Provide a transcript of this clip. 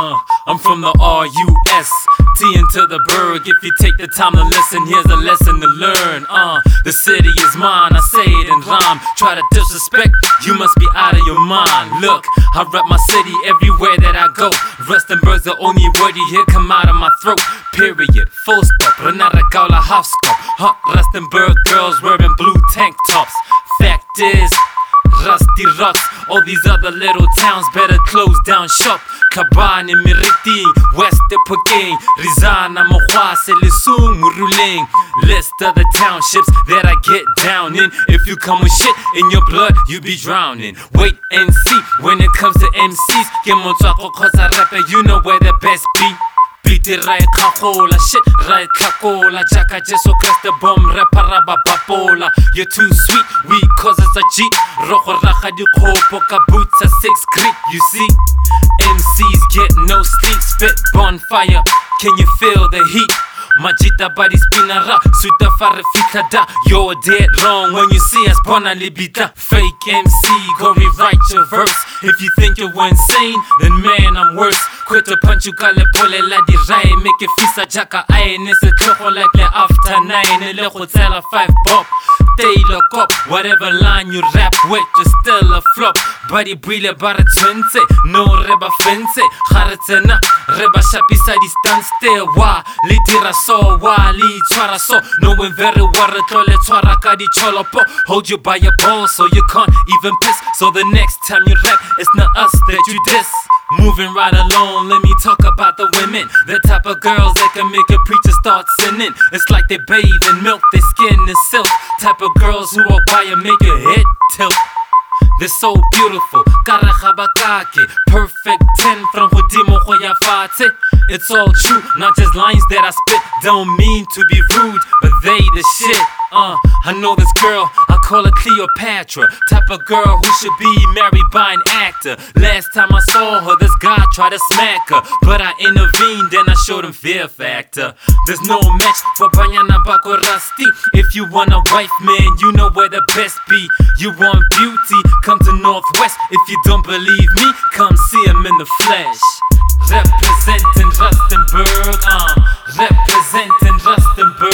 I'm from the R-U-S, T into the Berg. If you take the time to listen, here's a lesson to learn. The city is mine, I say it in rhyme. Try to disrespect, you must be out of your mind. Look, I rep my city everywhere that I go. Rustenburg's the only word you hear come out of my throat. Period, full stop, Renata Gaula Hafskop. Rustenburg girls wearing blue tank tops. Fact is, Rusty Rocks, all these other little towns better close down shop. Kabane, Miriti, West Epokeng, Rizana, Mohwase, Lesung, Muruleng. List of the townships that I get down in. If you come with shit in your blood, you be drowning. Wait and see when it comes to MCs. Get Motswako cause I rap it, you know where the best be. Beat it right, kakola, shit right, kakola. Jaka Jesu Christ, the bomb, reparaba papola. You're too sweet, weak cause it's a G. Roko racha di kopo, kaboots a 6 creep, you see. MCs get no sleep, spit bonfire. Can you feel the heat? Majita body spinara, suta farifika da. You're dead wrong when you see us bona libita. Fake MC, go rewrite your verse. If you think you're insane, then man I'm worse. Quit to punch you kale pole la di rai. Make it fisa jaka aye nese kloko like le after 9. Ele go tell a 5 pop. Stay lock up, whatever line you rap with, just still a flop. Body brile bara twente, no reba fence. Kharetena, reba shapisa distance stay wa. Litira so wa, li chara so. Knowing very well tole chara kadi cholopo. Hold you by your balls so you can't even piss. So the next time you rap, it's not us that you diss. Moving right along, let me talk about the women. The type of girls that can make a preacher start sinning. It's like they bathe in milk, their skin is silk. Type of girls who walk by and make your head tilt. They're so beautiful, Karakhabakake. Perfect 10 from Hodimo Khoyafate. It's all true, not just lines that I spit. Don't mean to be rude, but they the shit. I know this girl, I call her Cleopatra. Type of girl who should be married by an actor. Last time I saw her, this guy tried to smack her, but I intervened and I showed him fear factor. There's no match for Banyana Bako Rusty. If you want a wife, man, you know where the best be. You want beauty, come to Northwest. If you don't believe me, come see him in the flesh. Representing Rustenburg, representing Rustenburg.